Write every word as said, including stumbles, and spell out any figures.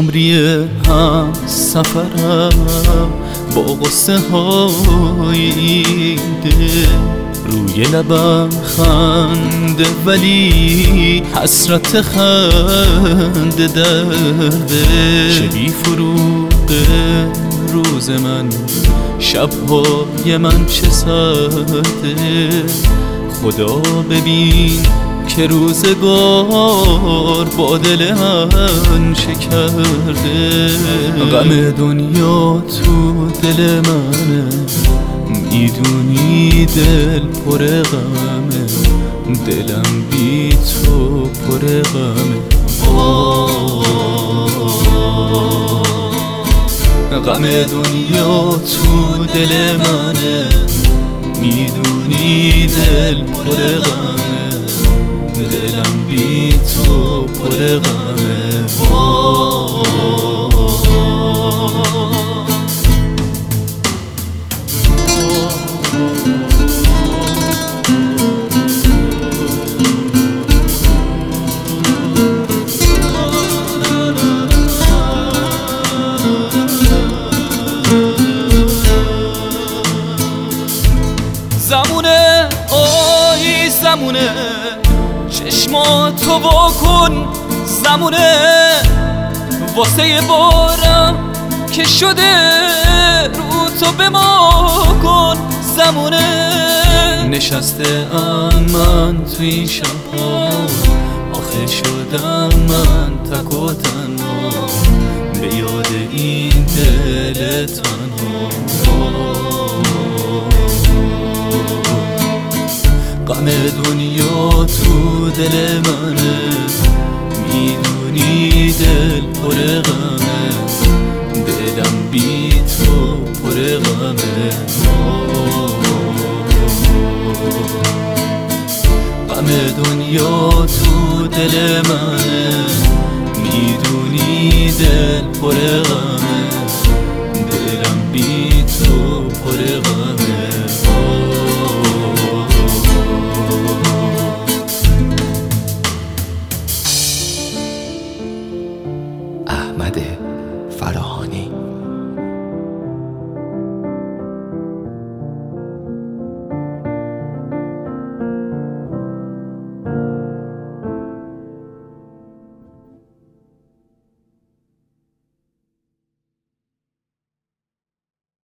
عمری هم سفرم با قصه های ده، روی لبم خنده ولی حسرت خنده درده. چه بی فروغ روز من، شبهای من چه سرده. خدا ببین که روزگار با دل من شکرده. غم دنیا تو دل منه، میدونی دل پر غمه. دلم بی تو پر غمه. غم دنیا تو دل منه، میدونی دل پر غمه. دلم بی تو پر غمه. زمونه آی زمونه، چشماتو واکن. زمونه واسه بارم که شده رو تو به ما کن. زمونه نشسته ام من تو این شبها، آخه شدم من تک و تنها به یاد این دل تنها. غم دنیا تو دل منه، میدونی دل پر غمه. دلم بی تو پر غمه. غم دنیا تو دل منه، میدونی دل پر غمه. دلم بی تو پر غمه. احمد فراهانی.